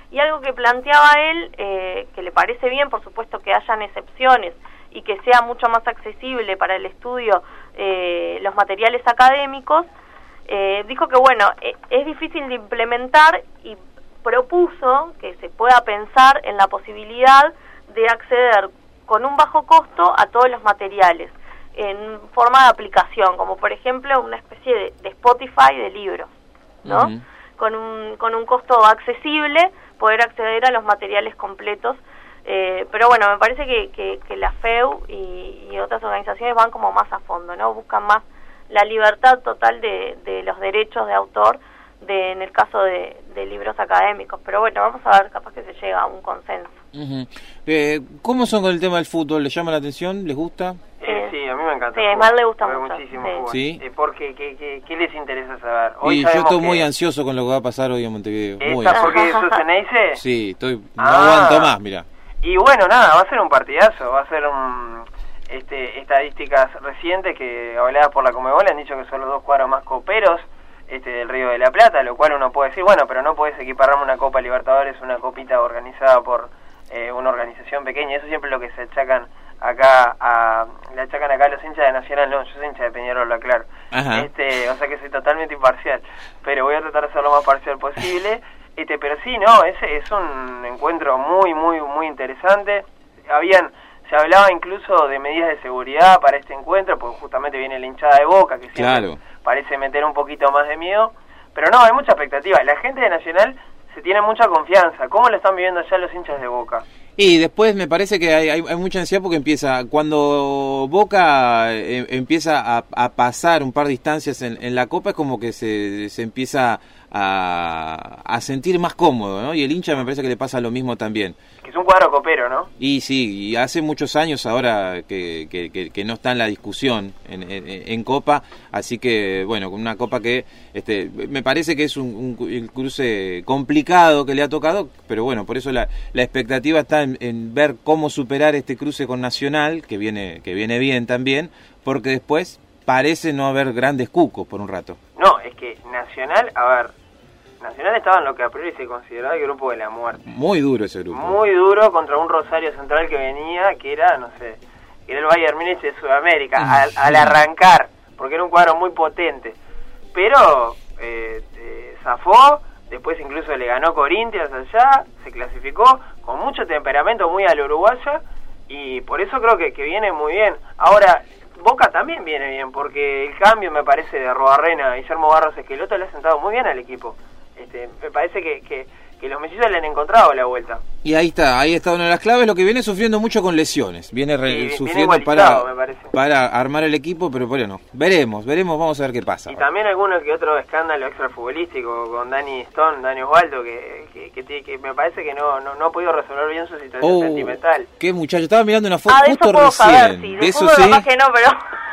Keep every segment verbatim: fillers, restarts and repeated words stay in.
Y algo que planteaba él, eh, que le parece bien, por supuesto, que hayan excepciones y que sea mucho más accesible para el estudio eh, los materiales académicos, eh, dijo que, bueno, eh, es difícil de implementar y propuso que se pueda pensar en la posibilidad de acceder con un bajo costo a todos los materiales, en forma de aplicación, como por ejemplo una especie de, de Spotify de libros, ¿no? Uh-huh. Con un, con un costo accesible, poder acceder a los materiales completos. Eh, pero bueno, me parece que, que, que la F E U y, y otras organizaciones van como más a fondo, ¿no? Buscan más la libertad total de, de los derechos de autor, de en el caso de, de libros académicos. Pero bueno, vamos a ver, capaz que se llega a un consenso. Uh-huh. eh, ¿Cómo son con el tema del fútbol? ¿Les llama la atención? ¿Les gusta? Eh, sí, a mí me encanta. Sí, a Mar le gusta mucho. Muchísimo sí. fútbol. ¿Sí? Eh, porque, ¿qué, qué, ¿qué les interesa saber? Hoy y yo estoy que... muy ansioso con lo que va a pasar hoy en Montevideo. Muy ¿Está porque sos Ceneice? Sí, estoy, no ah. aguanto más, mira. Y bueno, nada, va a ser un partidazo, va a ser un... Este, estadísticas recientes que habladas por la Conmebol han dicho que son los dos cuadros más coperos este, del Río de la Plata, lo cual uno puede decir, bueno, pero no puedes equipararme una Copa Libertadores, una copita organizada por eh, una organización pequeña. Eso siempre es lo que se achacan acá a, le achacan acá a los hinchas de Nacional. No, yo soy hincha de Peñarol, lo aclaro. Ajá. Este, o sea que soy totalmente imparcial, pero voy a tratar de ser lo más parcial posible. Este, pero sí, no, ese es un encuentro muy, muy, muy interesante. Habían, se hablaba incluso de medidas de seguridad para este encuentro, porque justamente viene la hinchada de Boca, que siempre claro. parece meter un poquito más de miedo. Pero no, hay mucha expectativa. La gente de Nacional se tiene mucha confianza. ¿Cómo lo están viviendo ya los hinchas de Boca? Y después me parece que hay, hay, hay mucha ansiedad porque empieza, cuando Boca eh, empieza a, a pasar un par de instancias en, en la Copa, es como que se, se empieza a, a sentir más cómodo, ¿no? Y el hincha me parece que le pasa lo mismo también. Que es un cuadro copero, ¿no? Y sí, y hace muchos años ahora que, que, que, que no está en la discusión en, en, en Copa, así que, bueno, con una Copa que este me parece que es un, un, un cruce complicado que le ha tocado, pero bueno, por eso la, la expectativa está en, en ver cómo superar este cruce con Nacional, que viene, que viene bien también, porque después parece no haber grandes cucos por un rato. No, es que Nacional, a ver, Nacional estaba en lo que a priori se consideraba el grupo de la muerte. Muy duro ese grupo. Muy duro contra un Rosario Central que venía, que era, no sé, que era el Bayern Múnich de Sudamérica, al, al arrancar, porque era un cuadro muy potente. Pero eh, eh, zafó, después incluso le ganó Corinthians allá, se clasificó con mucho temperamento, muy al uruguaya, y por eso creo que, que viene muy bien. Ahora, Boca también viene bien, porque el cambio, me parece, de Arrobarrena y Guillermo Barros Esqueloto le ha sentado muy bien al equipo. Este, me parece que, que, que los mellizos le han encontrado la vuelta. Y ahí está, ahí está una de las claves, lo que viene sufriendo mucho con lesiones. Viene re, sí, sufriendo viene para, me parece. para armar el equipo, pero bueno, veremos, veremos, vamos a ver qué pasa. Y también alguno que otro escándalo extrafutbolístico con Dani Stone, Dani Osvaldo, que, que, que, que me parece que no, no, no ha podido resolver bien su situación oh, sentimental. Qué muchacho, estaba mirando una foto ah, de justo eso puedo recién. Saber, sí. De, de eso sí. Capaz que no, pero...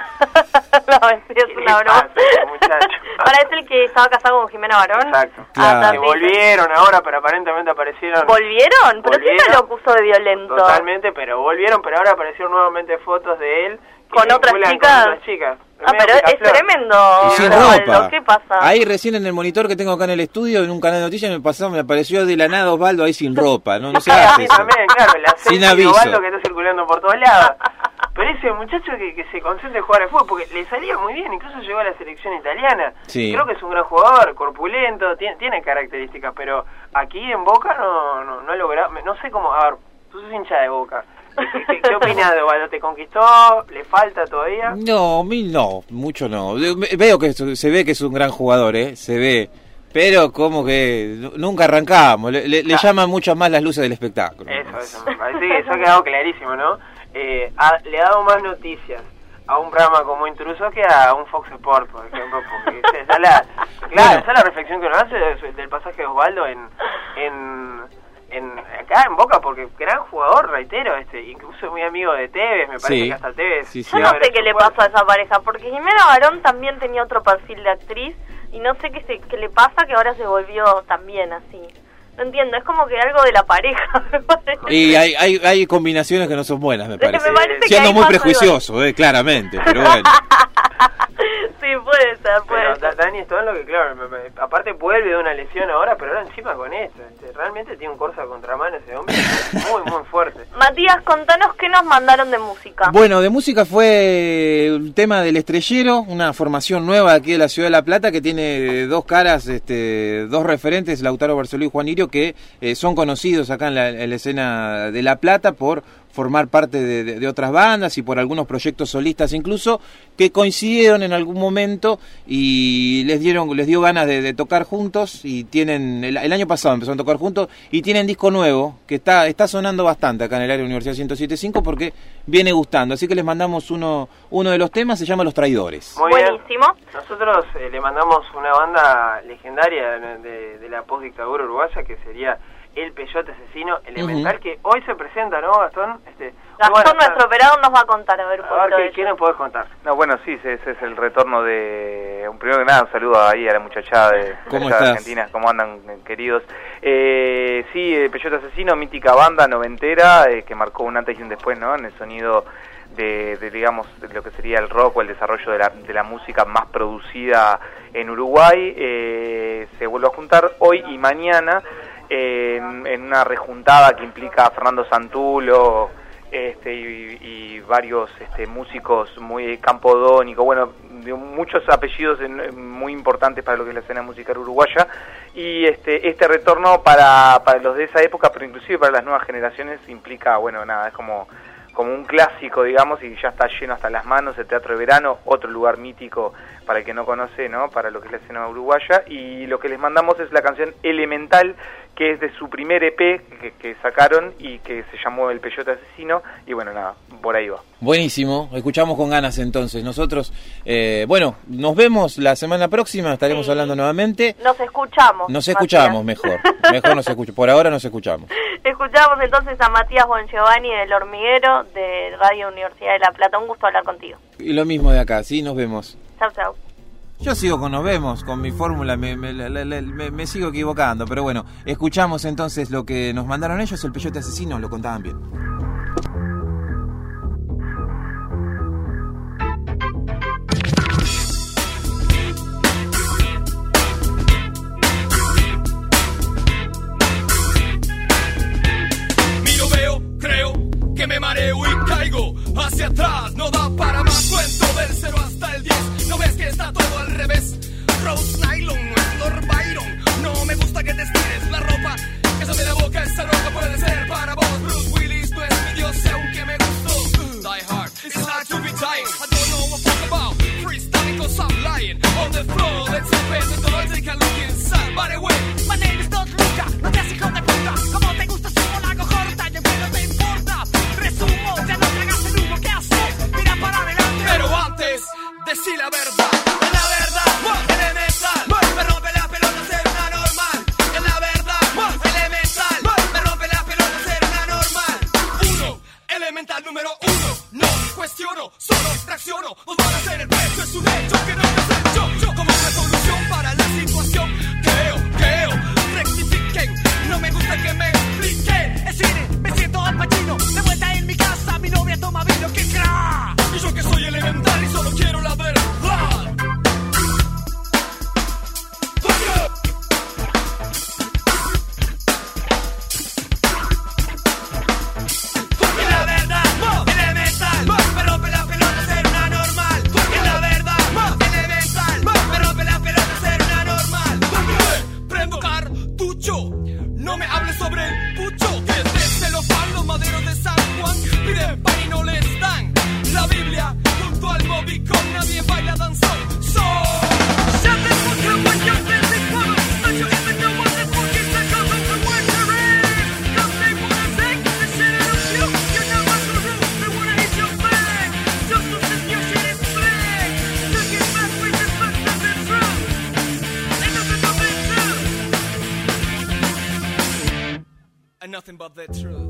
no, es una broma. Ahora es el que estaba casado con Jimena Barón. Exacto. Claro. Ah, que volvieron ahora, pero aparentemente aparecieron. ¿Volvieron? ¿Pero quién lo acusó de violento? Totalmente, pero volvieron, pero ahora aparecieron nuevamente fotos de él con otras chicas. Con otras chicas. Ah, pero es tremendo. Y sin Osvaldo, ropa. ¿qué pasa? Ahí recién en el monitor que tengo acá en el estudio, en un canal de noticias, me pasó, me apareció de la nada Osvaldo ahí sin ropa. No, no se hace eso. También, claro, el sin aviso. Osvaldo que está circulando por todos lados. Pero ese muchacho que, que se concentra en jugar al fútbol, porque le salía muy bien, incluso llegó a la selección italiana. Sí. Creo que es un gran jugador, corpulento, tiene, tiene características, pero aquí en Boca no, no, no ha logrado, no sé cómo, a ver, tú sos hincha de Boca. ¿Qué, qué, qué opinas de Osvaldo? ¿Te conquistó? ¿Le falta todavía? No, mí no, mucho no. Veo que se ve que es un gran jugador, ¿eh? Se ve. Pero como que nunca arrancamos, le, le, le llaman mucho más las luces del espectáculo. Eso, eso, me parece que eso ha quedado clarísimo, ¿no? Eh, ha, le ha dado más noticias a un programa como Intruso que a un Fox Sport, por ejemplo, porque ya la, claro, esa es la reflexión que uno hace del, del pasaje de Osvaldo en, en, en acá en Boca, porque gran jugador, reitero, este, incluso muy amigo de Tevez, me parece sí. que hasta Tevez. Sí, sí. Yo no sé qué le pasó a esa pareja, porque Jimena Barón también tenía otro perfil de actriz y no sé qué, se, qué le pasa que ahora se volvió también así. No entiendo, es como que algo de la pareja. Y hay, hay hay combinaciones que no son buenas, me parece. Me parece Siendo que muy prejuicioso, eh, claramente, pero bueno. Sí, puede ser, puede pero, ser. Dani Stone, lo que claro, me, me, aparte vuelve de una lesión ahora, pero ahora encima con esto. Este, realmente tiene un corso a contramano ese hombre, muy, muy fuerte. Matías, contanos qué nos mandaron de música. Bueno, de música fue el tema del Estrellero, una formación nueva aquí de la Ciudad de La Plata que tiene dos caras, este, dos referentes, Lautaro Barceló y Juan Irio, que eh, son conocidos acá en la, en la escena de La Plata por formar parte de, de, de otras bandas y por algunos proyectos solistas incluso, que coincidieron en algún momento y les dieron les dio ganas de, de tocar juntos, y tienen el, el año pasado empezaron a tocar juntos y tienen disco nuevo que está está sonando bastante acá en el área Universidad ciento siete punto cinco porque viene gustando, así que les mandamos uno uno de los temas, se llama Los Traidores. Muy Buenísimo. Bien. Nosotros eh, le mandamos una banda legendaria de, de la postdictadura uruguaya que sería El Peyote Asesino Elemental, uh-huh. que hoy se presenta, ¿no, Gastón? Este, Gastón, nuestro operador, nos va a contar a ver un poquito de eso. ¿Qué nos podés contar? No, bueno, sí, ese es el retorno de... Un primero que nada, un saludo ahí a la muchachada de, ¿Cómo de Argentina. ¿Cómo andan, queridos? Eh, sí, El Peyote Asesino, mítica banda noventera, eh, que marcó un antes y un después, ¿no? En el sonido de, de digamos, de lo que sería el rock o el desarrollo de la, de la música más producida en Uruguay. Eh, se vuelve a juntar hoy y mañana En, en una rejuntada que implica a Fernando Santulo este, y, y varios este, músicos muy campodónicos, bueno, de muchos apellidos en, muy importantes para lo que es la escena musical uruguaya, y este este retorno para, para los de esa época, pero inclusive para las nuevas generaciones implica, bueno, nada, es como como un clásico, digamos, y ya está lleno hasta las manos el Teatro de Verano, otro lugar mítico para el que no conoce, ¿no? Para lo que es la escena uruguaya, y lo que les mandamos es la canción Elemental, que es de su primer E P que, que sacaron y que se llamó El Peyote Asesino, y bueno, nada, por ahí va. Buenísimo, escuchamos con ganas entonces. Nosotros, eh, bueno, nos vemos la semana próxima, estaremos sí. hablando nuevamente. Nos escuchamos. Nos escuchamos Matías. mejor, mejor nos escuchamos, por ahora nos escuchamos. Escuchamos entonces a Matías Bongiovanni del Hormiguero de Radio Universidad de La Plata. Un gusto hablar contigo. Y lo mismo de acá, sí, nos vemos. Chau, chau. Yo sigo con nos vemos, con mi fórmula, me, me, me, me, me sigo equivocando, pero bueno, escuchamos entonces lo que nos mandaron ellos, El Peyote Asesino, lo contaban bien. Miro, veo, creo que me mareo y caigo hacia atrás, no da para más, cuento del cero hasta el diez, no ves que está todo al revés. Rose Nylon no es Lord Byron, no me gusta que te estires la ropa, que se me la boca, esa ropa puede ser para vos. Bruce Willis no es mi dios, aunque me gustó. Die hard, it's hard to be dying, I don't know what to talk about, freestyling cause I'm lying on the floor, let's open the door, take a look inside, by the way, my name is Don Luca, no te haces hijo de puta, como te gusta sumo la hago corta, y en fin no te importa, resumo, ya no tragas el humo, ¿qué haces? Mira para adelante, pero antes, decí la verdad, la verdad, elemental, me rompe la pelota ser una normal, es la verdad, elemental, me rompe la pelota ser una normal, uno, elemental número uno, no cuestiono, solo tracciono, os van a hacer el precio, es un hecho que no te sé yo, yo como resolución para la situación, creo, creo, rectifiquen, no me gusta que me expliquen, es cine, me siento al Pacino, de vuelta en mi casa, mi novia toma vino, que crack, y yo que soy elemental y solo quiero la verdad. No me hables sobre el pucho, que desde los palos maderos de San Juan piden pan y no les dan. La Biblia junto al Moby con nadie baila danzón. So, siempre porque when you're dancing for us, don't you even know what the fuck is the cause of the winter is? Cause they wanna take the shit out of you. You know what's the rule, they wanna hit your back. Just to see your shit is black. To get back with the fuck of the truth. Ain't nothing but the truth. And nothing but the truth.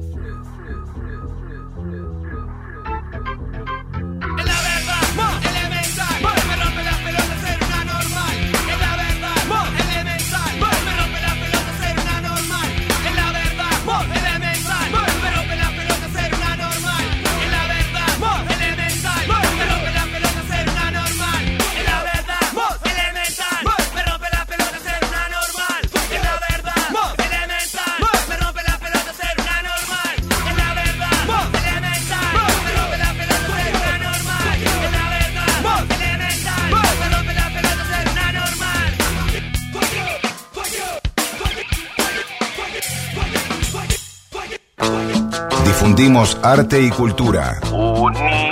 Es la verdad, elemental, me rompe las pelotas ser una normal. Es la verdad, elemental, me rompe las pelotas ser una normal. Es la verdad, elemental, me rompe las pelotas ser una normal. Es la verdad, elemental, me rompe las pelotas ser una normal. Es la verdad. Difundimos arte y cultura. Unidos.